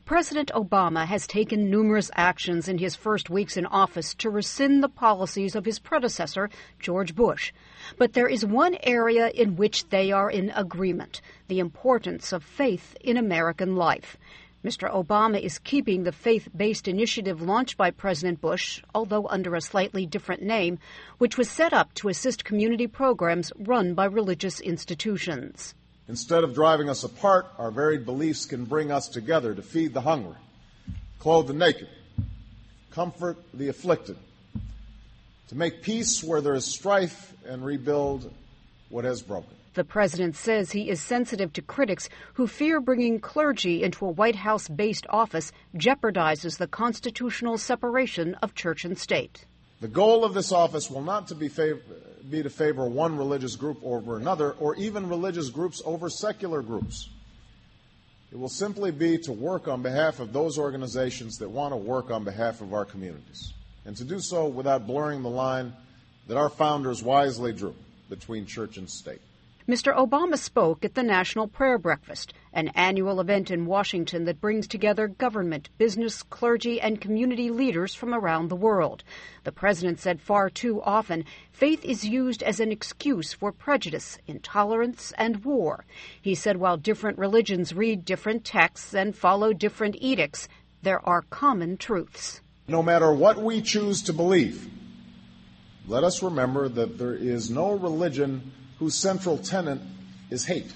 President Obama has taken numerous actions in his first weeks in office to rescind the policies of his predecessor, George Bush. But there is one area in which they are in agreement: the importance of faith in American life. Mr. Obama is keeping the faith-based initiative launched by President Bush, although under a slightly different name, which was set up to assist community programs run by religious institutions. Instead of driving us apart, our varied beliefs can bring us together to feed the hungry, clothe the naked, comfort the afflicted, to make peace where there is strife and rebuild what has broken. The president says he is sensitive to critics who fear bringing clergy into a White House-based office jeopardizes the constitutional separation of church and state. The goal of this office will not be to favor one religious group over another, or even religious groups over secular groups. It will simply be to work on behalf of those organizations that want to work on behalf of our communities, and to do so without blurring the line that our founders wisely drew between church and state. Mr. Obama spoke at the National Prayer Breakfast, an annual event in Washington that brings together government, business, clergy, and community leaders from around the world. The president said far too often faith is used as an excuse for prejudice, intolerance, and war. He said while different religions read different texts and follow different edicts, there are common truths. No matter what we choose to believe, let us remember that there is no religion whose central tenet is hate.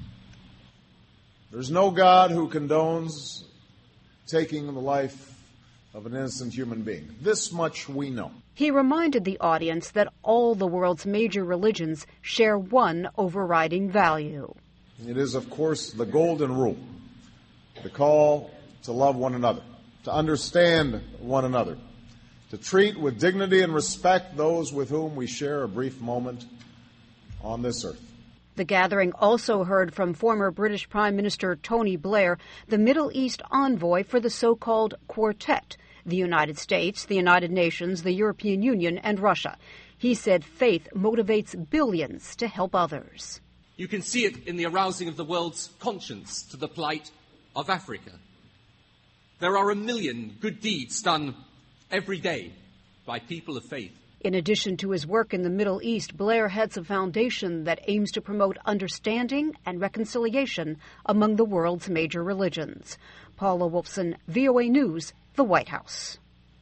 There's no God who condones taking the life of an innocent human being. This much we know. He reminded the audience that all the world's major religions share one overriding value. It is, of course, the golden rule, the call to love one another, to understand one another, to treat with dignity and respect those with whom we share a brief moment on this earth. The gathering also heard from former British Prime Minister Tony Blair, the Middle East envoy for the so-called Quartet, the United States, the United Nations, the European Union, and Russia. He said faith motivates billions to help others. You can see it in the arousing of the world's conscience to the plight of Africa. There are 1 million good deeds done every day by people of faith. In addition to his work in the Middle East, Blair heads a foundation that aims to promote understanding and reconciliation among the world's major religions. Paula Wolfson, VOA News, the White House.